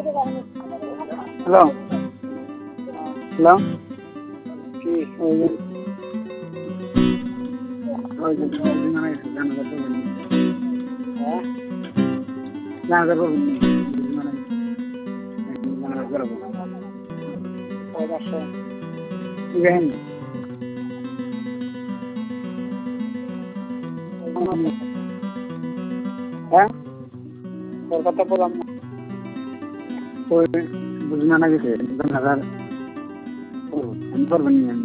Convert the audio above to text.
hello hello কি ওই যে মানে জানাজা করবেন হ্যাঁ জানাজা করবেন মানে জানাজা করবো কয় মাসে ইব্রাহিম হ্যাঁ তোর কথা বললাম না ওই বুঝনা না গেছে জানাজার করবেন